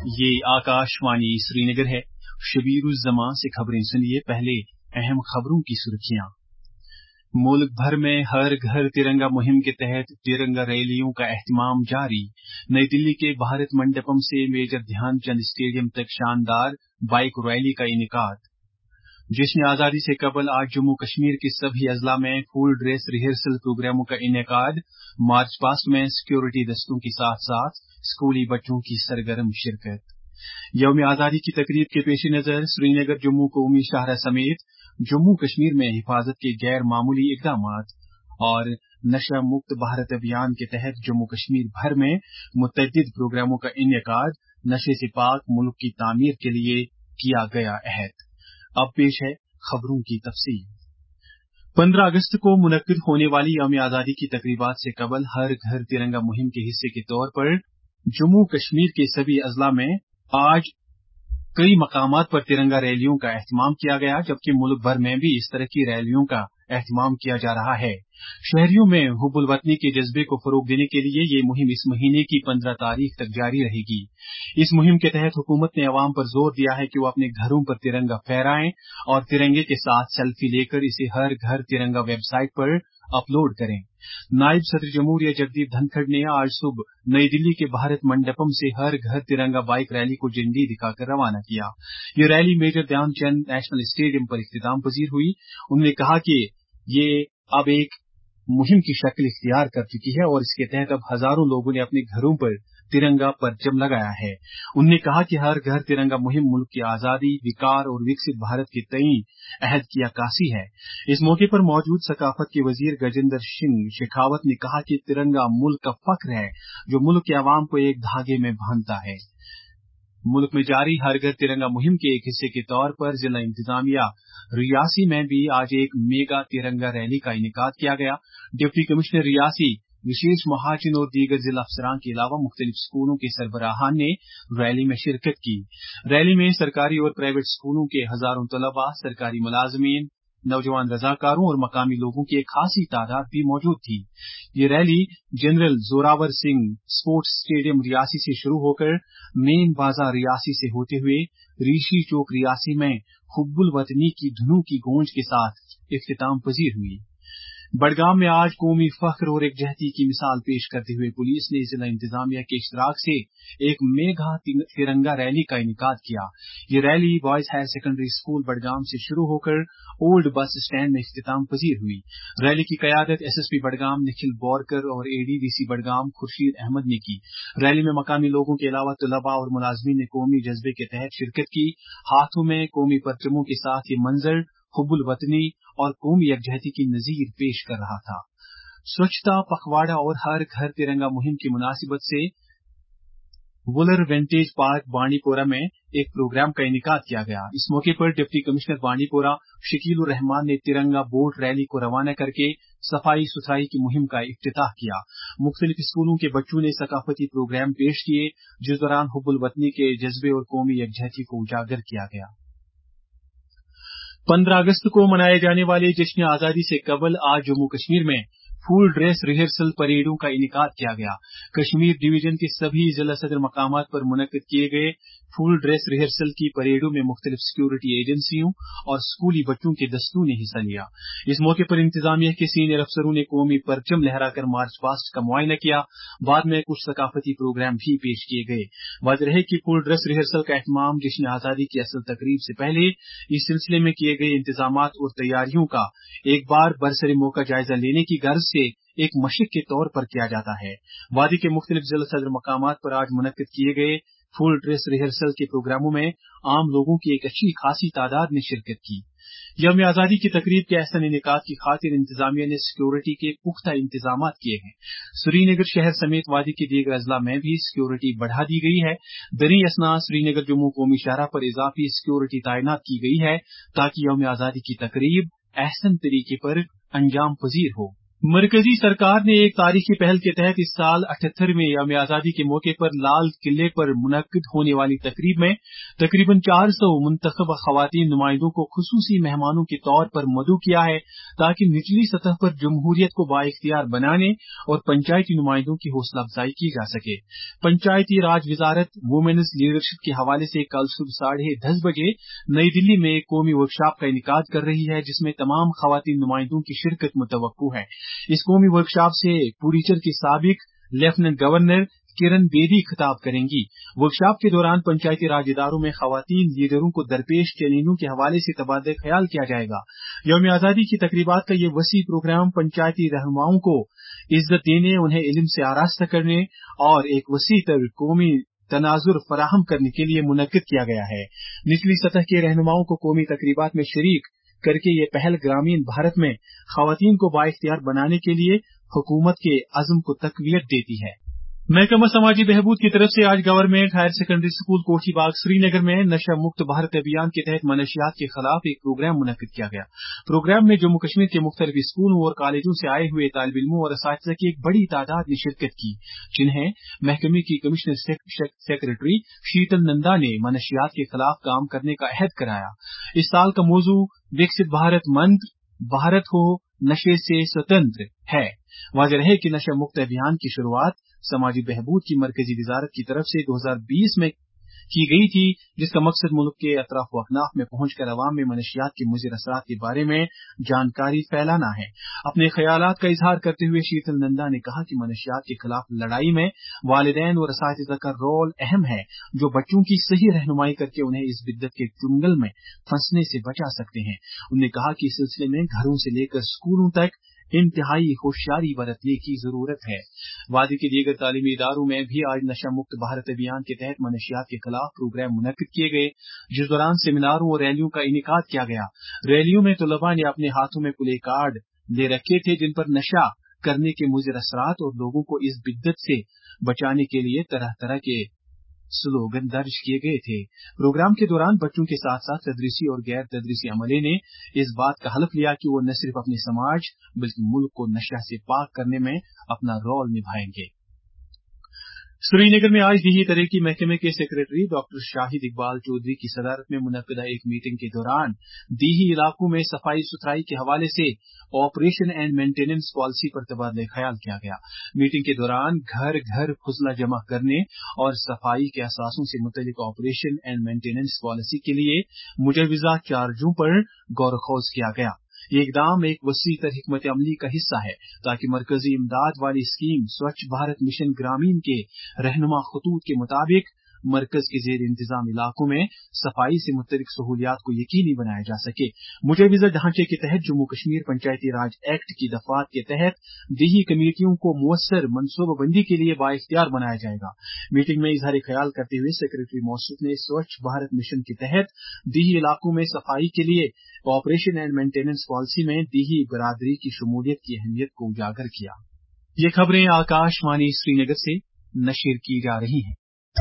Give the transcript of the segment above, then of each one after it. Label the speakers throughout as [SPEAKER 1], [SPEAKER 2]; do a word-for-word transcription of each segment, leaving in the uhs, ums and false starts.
[SPEAKER 1] ये आकाशवाणी श्रीनगर है। शबीरुज़्ज़मां से खबरें सुनिए। पहले अहम खबरों की सुर्खियां। मुल्क भर में हर घर तिरंगा मुहिम के तहत तिरंगा रैलियों का एहतमाम जारी। नई दिल्ली के भारत मंडपम से मेजर ध्यानचंद स्टेडियम तक शानदार बाइक रैली का इनेकाद। जश्न आजादी से कबल आज जम्मू कश्मीर के सभी अजला में फुल ड्रेस रिहर्सल प्रोग्रामों का इनेकाद। मार्च पास्ट में सिक्योरिटी दस्तों के साथ साथ स्कूली बच्चों की सरगर्म शिरकत। यौम आजादी की तकरीब के पेश नजर श्रीनगर जम्मू कौमी शाहरा समेत जम्मू कश्मीर में हिफाजत के गैर मामूली इकदामात और नशा मुक्त भारत अभियान के तहत जम्मू कश्मीर भर में मुतअद्दिद प्रोग्रामों का इनेकाद। नशे से पाक मुल्क की तामीर के लिए किया गया अहद। अब पेश है खबरों की तफसील। पंद्रह अगस्त को मुनक्किद होने वाली यौम आजादी की तकरीबात से कबल हर घर तिरंगा मुहिम के हिस्से के तौर पर जम्मू कश्मीर के सभी अजला में आज कई मकामात पर तिरंगा रैलियों का एहतमाम किया गया, जबकि मुल्क भर में भी इस तरह की रैलियों का एहतमाम किया जा रहा है। शहरियों में हुब्बुल वतनी के जज्बे को फरोग देने के लिए ये मुहिम इस महीने की पंद्रह तारीख तक जारी रहेगी। इस मुहिम के तहत हुकूमत ने अवाम पर जोर दिया है कि वो अपने घरों पर तिरंगा फहराएं और तिरंगे के साथ सेल्फी लेकर इसे हर घर तिरंगा वेबसाइट पर अपलोड करें। नायब सदर जमहूरिया जगदीप धनखड़ ने आज सुबह नई दिल्ली के भारत मंडपम से हर घर तिरंगा बाइक रैली को झंडी दिखाकर रवाना किया। ये rally major Dhyanchand national stadium पर इख्तिताम पजीर हुई। उन्होंने कहा कि ये अब एक मुहिम की शक्ल इख्तियार कर चुकी है और इसके तहत अब हजारों लोगों ने अपने घरों पर तिरंगा परचम लगाया है। उन्होंने कहा कि हर घर तिरंगा मुहिम मुल्क की आजादी, विकार और विकसित भारत के तई अहद की अक्कासी है। इस मौके पर मौजूद सकाफत के वजीर गजेंद्र सिंह शेखावत ने कहा कि तिरंगा मुल्क का फख्र है जो मुल्क के अवाम को एक धागे में बांधता है। मुल्क में जारी हर घर तिरंगा मुहिम के एक हिस्से के तौर पर जिला इंतजामिया रियासी में भी आज एक मेगा तिरंगा रैली का इनेकाद किया गया। डिप्टी कमिश्नर रियासी, विशेष महाजिन और दीगर जिला अफसरान के अलावा मुख्तलिफ स्कूलों के सरबराहान ने रैली में शिरकत की। रैली में सरकारी और प्राइवेट स्कूलों के हजारों तलबा, सरकारी मुलाजमीन, नौजवान रजाकारों और मकामी लोगों की एक खासी तादाद भी मौजूद थी। ये rally general Zorawar Singh sports stadium Reasi से शुरू होकर मेन बाजार रियासी से होते हुए ऋषि चौक रियासी में हुब्बुल वतनी की धुनों की गूंज के साथ इख्तिताम पजीर हुई। बडगाम में आज कौमी फख्र और एकजहती की मिसाल पेश करते हुए पुलिस ने जिला इंतजामिया के इश्तराक से एक मेगा तिरंगा रैली का इनेकाद किया। ये rally boys higher secondary school Budgam से शुरू होकर ओल्ड बस स्टैंड में इख्तिताम पजीर हुई। रैली की कयादत एसएसपी बडगाम निखिल बोरकर और एडीडीसी बडगाम खुर्शीद अहमद ने की। रैली में मकामी लोगों के अलावा तलबा और मुलाजमीन ने कौमी जज्बे के तहत शिरकत की। हाथों में कौमी परचमों के साथ ये मंजर हुब्बुल वतनी और कौमी यकजहती की नजीर पेश कर रहा था। स्वच्छता पखवाड़ा और हर घर तिरंगा मुहिम की मुनासिबत से वुलर विंटेज पार्क बांडीपोरा में एक प्रोग्राम का इनेकाद किया गया। इस मौके पर डिप्टी कमिश्नर बांडीपोरा शकीलुर रहमान ने तिरंगा बोट रैली को रवाना करके सफाई सुथराई की मुहिम का इफ्तिताह किया। मुख्तलिफ स्कूलों के बच्चों ने सकाफती प्रोग्राम पेश किए, जिस दौरान हुब्बुल वतनी के जज्बे और कौमी यकजहती को उजागर किया गया। पंद्रह अगस्त को मनाए जाने वाले जश्न आजादी से कबल आज जम्मू कश्मीर में फुल ड्रेस रिहर्सल परेडों का इनेकाद किया गया। कश्मीर डिवीजन के सभी जिला सदर मकामात पर मुनक्किद किए गए फुल ड्रेस रिहर्सल की परेडों में मुख्तलिफ सिक्योरिटी एजेंसियों और स्कूली बच्चों के दस्तों ने हिस्सा लिया। इस मौके पर इंतजामिया के सीनियर अफसरों ने कौमी परचम लहराकर मार्च पास्ट का मुआयना किया। बाद में कुछ सकाफती प्रोग्राम भी पेश किए गए। वाज़ेह है कि फुल ड्रेस रिहर्सल का एहतमाम जश्न आजादी की असल तकरीब से पहले इस सिलसिले में किए गए इंतजामात और तैयारियों का एक बार बरसरे मौका जायजा लेने की गर्ज से एक मशक के तौर पर किया जाता है। वादी के मुख्तलिफ जिला सदर मकामात पर आज मुनक्किद किए गए फुल ड्रेस रिहर्सल के प्रोग्रामों में आम लोगों की एक अच्छी खासी तादाद ने शिरकत की। यौम आजादी की तकरीब के अहसन इनेकाद की खातिर इंतजामिया ने सिक्योरिटी के पुख्ता इंतजाम किए हैं। श्रीनगर शहर समेत वादी के दीगर अजला में भी सिक्योरिटी बढ़ा दी गई है। दरी असना श्रीनगर जम्मू कौमी शाहरा पर इजाफी सिक्योरिटी तैनात की गई है ताकि यौम आजादी की तकरीब अहसन तरीके पर अंजाम पजीर हो। मरकजी सरकार ने एक तारीखी पहल के तहत इस साल अठहत्तरवें यौम आजादी के मौके पर लाल किले पर मुनक्किद होने वाली तकरीब में तकरीबन चार सौ मुंतखब खवातीन नुमाइंदों को खुसूसी मेहमानों के तौर पर मदऊ किया है ताकि निचली सतह पर जमहूरियत को बाइख्तियार बनाने और पंचायती नुमाइंदों की हौसला अफजाई की जा सके। पंचायती राज वजारत वुमेन्स लीडरशिप के हवाले से कल सुबह साढ़े दस बजे नई दिल्ली में एक कौमी वर्कशॉप का इनेकाद कर रही है जिसमें तमाम खवातीन नुमाइंदों की शिरकत मुतवक्को है। इस कौमी वर्कशॉप से पुरीचर के साबिक लेफ्टिनेंट गवर्नर किरण बेदी खिताब करेंगी। वर्कशॉप के दौरान पंचायती राज इदारों में खवातीन लीडरों को दरपेश चैलेंजों के हवाले से तबादला ख्याल किया जाएगा। यौम आजादी की तकरीबात का ये वसी प्रोग्राम पंचायती रहनुमाओं को इज्जत देने, उन्हें इल्म से आरास्ता करने और एक वसी तर कौमी तनाजुर फराहम करने के लिए मुनक्किद किया गया है। निचली सतह के रहनुमाओं को कौमी तकरीबात में शरीक करके ये पहल ग्रामीण भारत में खवातीन को बाइख्तियार बनाने के लिए हुकूमत के अज़्म को तकवीत देती है। महकमा समाजी बहबूद की तरफ से आज government higher secondary school Kothibagh Srinagar में नशा मुक्त भारत अभियान के तहत मनशियात के खिलाफ एक प्रोग्राम मुनक्किद किया गया। प्रोग्राम में जम्मू कश्मीर के मुख्तलिफ स्कूलों और कॉलेजों से आए हुए तालिब इल्मों और असातिज़ा की एक बड़ी तादाद ने शिरकत की, जिन्हें महकमे की कमिश्नर सेक्रेटरी शीतल नंदा ने मनशियात के खिलाफ काम करने का अहद कराया। इस साल का मौजू विकसित भारत मंत्र, भारत हो नशे से स्वतंत्र है। वाज़ेह रहे कि नशा मुक्त अभियान की शुरुआत समाजी बहबूद की मरकजी वजारत की तरफ से दो हजार बीस में की गई थी, जिसका मकसद मुल्क के अतराफ व अकनाफ में पहुंचकर अवाम में मनशियात के मुज़िर असरात के बारे में जानकारी फैलाना है। अपने ख्यालात का इजहार करते हुए शीतल नंदा ने कहा कि मनशियात के खिलाफ लड़ाई में वालिदैन और असातिज़ा का रोल अहम है, जो बच्चों की सही रहनुमाई करके उन्हें इस बिद्दत के चुंगल में फंसने से बचा सकते हैं। उन्होंने कहा कि इस सिलसिले में घरों से लेकर स्कूलों तक इंतहाई होशियारी बरतने की जरूरत है। वादी के दीगर तालीमी इदारों में भी आज नशा मुक्त भारत अभियान के तहत मनशियात के खिलाफ प्रोग्राम मुनक्किद किए गए, जिस दौरान सेमिनारों और रैलियों का इनेकाद किया गया। रैलियों में तलबा ने अपने हाथों में प्ले कार्ड ले रखे थे जिन पर नशा करने के मुज़िर असरात और लोगों को इस बिद्दत से बचाने के लिए तरह तरह के स्लोगन दर्ज किए गए थे। प्रोग्राम के दौरान बच्चों के साथ साथ तदरीसी और गैर तदरीसी अमले ने इस बात का हलफ लिया कि वो न सिर्फ अपने समाज बल्कि मुल्क को नशा से पाक करने में अपना रोल निभाएंगे। श्रीनगर में आज दीही तरक्की महकमे के सेक्रेटरी डॉक्टर शाहिद इकबाल चौधरी की सदारत में मुनक्किदा एक मीटिंग के दौरान दीही इलाकों में सफाई सुथराई के हवाले से ऑपरेशन एंड मेंटेनेंस पॉलिसी पर तबादला ख्याल किया गया। मीटिंग के दौरान घर घर फुजला जमा करने और सफाई के असासों से मुतल्लिक ऑपरेशन एंड मेंटेनेंस पॉलिसी के लिए मुजव्वजा चार्जों पर गौर खौज किया गया। ये इकदाम एक वसी तर हिकमत अमली का हिस्सा है ताकि मरकजी इमदाद वाली स्कीम स्वच्छ भारत मिशन ग्रामीण के रहनुमा खतूत के मुताबिक मरकज के जेर इंतजाम इलाकों में सफाई से मुतल्लिक सहूलियात को यकीनी बनाया जा सके। मुजव्वजा ढांचे के तहत जम्मू कश्मीर पंचायती राज एक्ट की दफात के तहत दीही कमेटियों को मुअस्सर मनसूबाबंदी के लिए बाइख्तियार बनाया जाएगा। मीटिंग में इजहार ख्याल करते हुए सेक्रेटरी मौसूफ ने स्वच्छ भारत मिशन के तहत दीही इलाकों में सफाई के लिए ऑपरेशन एंड मेंटेनेंस पॉलिसी में दीही बरादरी की शमूलियत की अहमियत को उजागर किया। ये खबरें आकाशवाणी श्रीनगर से नशर की जा रही हैं।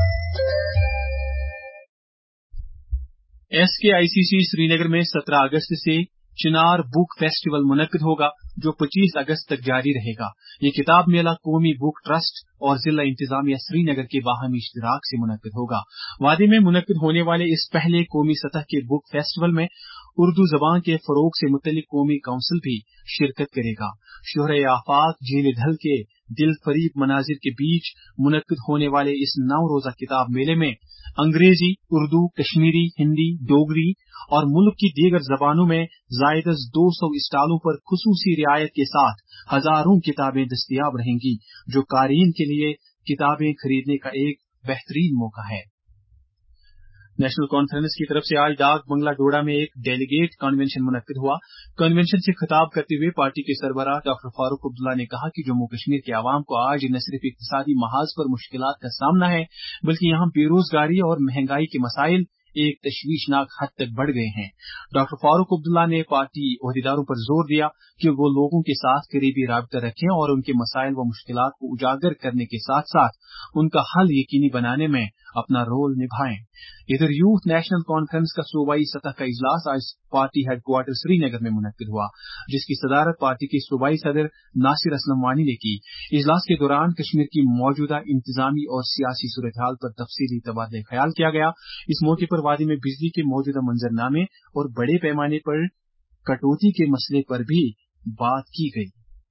[SPEAKER 1] एस के आई सी सी श्रीनगर में सत्रह अगस्त से चिनार बुक फेस्टिवल मुनक्किद होगा, जो पच्चीस अगस्त तक जारी रहेगा। ये किताब मेला कौमी बुक ट्रस्ट और जिला इंतजामिया श्रीनगर के बाहमी इश्तिराक से मुनक्किद होगा। वादी में मुनक्किद होने वाले इस पहले कौमी सतह के बुक फेस्टिवल में उर्दू जबान के फरोग से मुतल्लिक कौमी काउंसिल भी शिरकत करेगा। शोहरे आफाक झील ढल के दिल फरीब मनाजिर के बीच मुनक्किद होने वाले इस नौ रोजा किताब मेले में अंग्रेजी, उर्दू, कश्मीरी, हिंदी, डोगरी और मुल्क की दीगर जबानों में जायद अज दो सौ स्टॉलों पर खुसूसी रियायत के साथ हजारों किताबें दस्तयाब रहेंगी, जो कारीन के लिए किताबें खरीदने का एक बेहतरीन मौका है। नेशनल कॉन्फ्रेंस की तरफ से आज डाक बंगला डोडा में एक डेलीगेट कन्वेंशन मुनक्किद हुआ। कन्वेंशन से खिताब करते हुए पार्टी के सरबराह डॉक्टर फारूक अब्दुल्ला ने कहा कि जम्मू कश्मीर के आवाम को आज न सिर्फ इक्तिसादी महाज पर मुश्किलात का सामना है, बल्कि यहाँ बेरोजगारी और महंगाई के मसाइल एक तशवीशनाक हद तक बढ़ गए हैं। डॉक्टर फारूक अब्दुल्ला ने पार्टी ओहदेदारों पर जोर दिया कि वो लोगों के साथ करीबी राबता रखें और उनके मसाइल व मुश्किलात को उजागर करने के साथ साथ उनका हल यकीनी बनाने में अपना रोल निभाएं। इधर यूथ नेशनल कॉन्फ्रेंस का सूबाई सतह का इजलास आज पार्टी हेडक्वार्टर श्रीनगर में मुनक्किद हुआ, जिसकी सदारत पार्टी के सूबाई सदर नासिर असलम वानी ने की। इजलास के दौरान कश्मीर की मौजूदा इंतजामी और सियासी सूरत हाल पर तफसीली तबादला ख्याल किया गया। इस मौके पर वादी में बिजली के मौजूदा मंजरनामे और बड़े पैमाने पर कटौती के मसले पर भी बात की गई।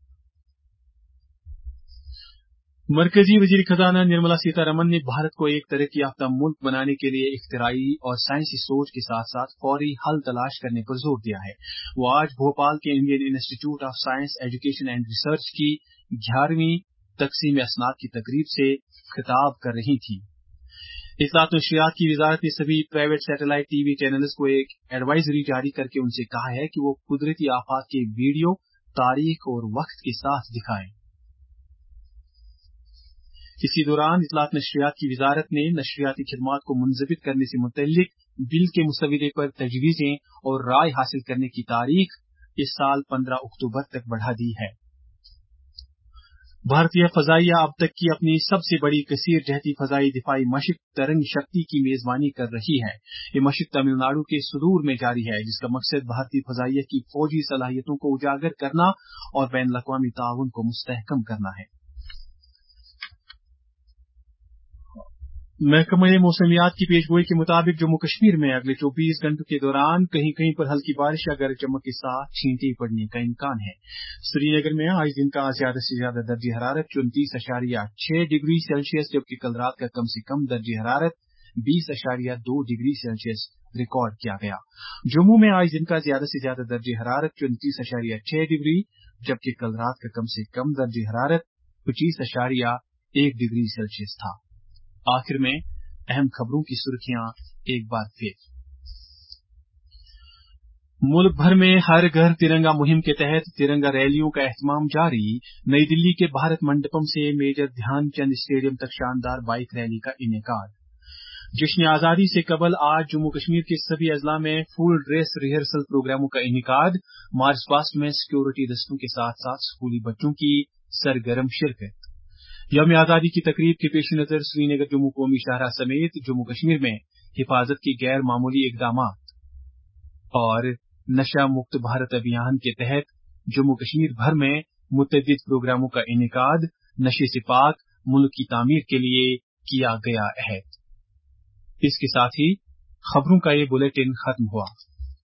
[SPEAKER 1] मरकजी वजीर खजाना निर्मला सीतारमन ने भारत को एक तरक्की याफ्ता मुल्क बनाने के लिए इख्तिराई और साइंसी सोच के साथ साथ फौरी हल तलाश करने पर जोर दिया है। वो आज भोपाल के Indian institute of science education and research की ग्यारहवीं तकसीम असनाद की तकरीब से खिताब कर रही थी। इत्तलात नशरियात की वजारत ने सभी प्राइवेट सैटेलाइट टीवी चैनल्स को एक एडवाइजरी जारी करके उनसे कहा है कि वो कुदरती आफात के वीडियो तारीख और वक्त के साथ दिखाएं। इसी दौरान इत्तलात नशरियात की वजारत ने नशरियाती खिदमात को मुंजबित करने से मुतल्लिक बिल के मुसविदे पर तजवीजें और राय हासिल करने की तारीख इस साल पंद्रह अक्टूबर तक बढ़ा दी है। भारतीय फजाइया अब तक की अपनी सबसे बड़ी कसीर जहती फजाई दिफाई मशक तरंग शक्ति की मेजबानी कर रही है। ये मशक तमिलनाडु के सुदूर में जारी है, जिसका मकसद भारतीय फजाइया की फौजी सलाहियतों को उजागर करना और बैन अल-अक़वामी ताउन को मुस्तहकम करना है। महकमा मौसमियात की पेशगोई के मुताबिक जम्मू कश्मीर में अगले चौबीस घंटों के दौरान कहीं कहीं पर हल्की बारिश या गरज चमक के साथ छींटे पड़ने का इम्कान है। श्रीनगर में आज दिन का ज्यादा से ज्यादा दर्जे हरारत चौंतीस अशारिया छह डिग्री सेल्सियस, जबकि कल रात का कम से कम दर्जे हरारत बीस अशारिया दो डिग्री सेल्सियस रिकॉर्ड किया गया। जम्मू में आज दिन का ज्यादा से ज्यादा दर्जे हरारत चौंतीस अशारिया छह डिग्री, जबकि कल रात का कम से कम दर्जे हरारत पच्चीस अशारिया एक डिग्री सेल्सियस था। आखिर में अहम खबरों की सुर्खियां एक बार फिर। मुल्क भर में हर घर तिरंगा मुहिम के तहत तिरंगा रैलियों का एहतमाम जारी। नई दिल्ली के भारत मंडपम से मेजर ध्यानचंद स्टेडियम तक शानदार बाइक रैली का इनेकाद। जश्न आजादी से कबल आज जम्मू कश्मीर के सभी अजला में फुल ड्रेस रिहर्सल प्रोग्रामों का इनेकाद। मार्च पास्ट में सिक्योरिटी दस्तों के साथ साथ स्कूली बच्चों की सरगर्म शिरकत। यौम आजादी की तकरीब के पेश नजर श्रीनगर जम्मू कौमी शाहराह समेत जम्मू कश्मीर में हिफाजत के गैर मामूली इकदामात। और नशा मुक्त भारत अभियान के तहत जम्मू कश्मीर भर में मुतअद्दिद प्रोग्रामों का इनेकाद। नशे से पाक मुल्क की तामीर के लिए किया गया अहद। इसके साथ ही खबरों का ये बुलेटिन खत्म हुआ।